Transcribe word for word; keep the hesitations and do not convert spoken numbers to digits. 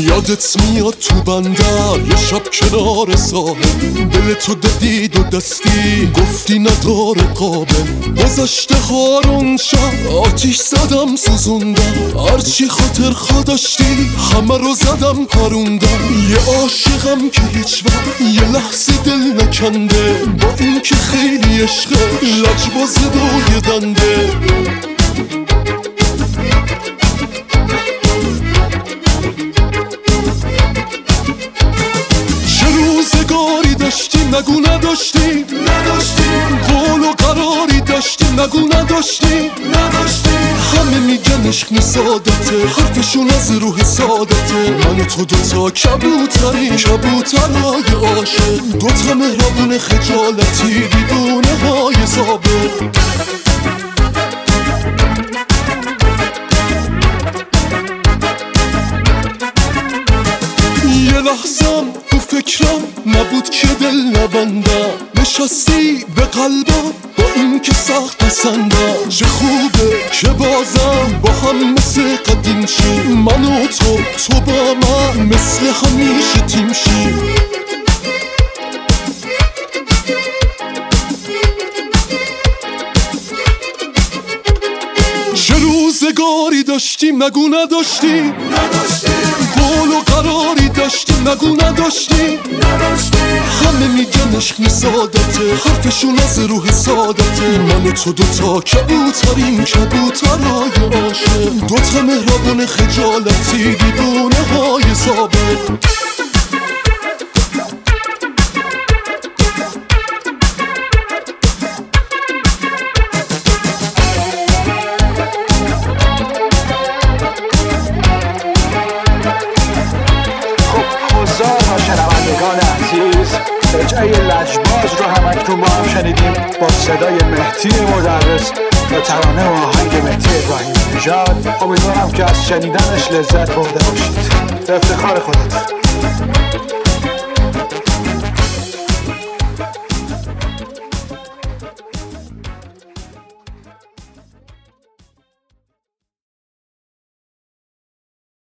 یادت میاد تو بندر یه شب کنار ساحل، دل تو دادی دو دستی گفتی نداره قابل. گذشته هارون شب آتیش زدم سوزوندم، هرچی خاطر خوا داشتی همه رو زدم پروندم. یه عاشقم که هیچ وقت یه لحظه دل نکنده، با این که خیلی عشقه لجباز دوی دنده. روزگاری داشتیم نگو نداشتیم نداشتیم، قول و قراری داشتیم نگو نداشتیم نداشتیم. همه میگن عشق سادته، حرفشون از روح سادته. من و تو دوتا کبوتری کبوترهای عاشق، دوتا مهربون خجالتی دیوونه های ثابت. یه لحظم تو فکرم نبود که دل نبندم، نشستی به قلبم با این که سخت پسندم. چه خوبه که بازم با هم مثل قدیم شی، من و تو تو با من مثل همیشه تیم شی. چه روزگاری داشتیم نگو نداشتیم نداشتیم، قول و قراری داشتیم نگو نداشتیم نداشتیم. همه میگن عشق سادته، حرفشون از روح سادته. من و تو دوتا کبوتریم کبوترهای عاشق، دوتا مهربون خجالتی دیوونه های ثابت. شنوندگان عزیز، رجعه لجباز رو همکنون با هم شنیدیم با صدای مهدی مدرس و ترانه و آهنگ مهدی ابراهیم نژاد. امیدوارم که از شنیدنش لذت برده باشید. به افتخار خودت.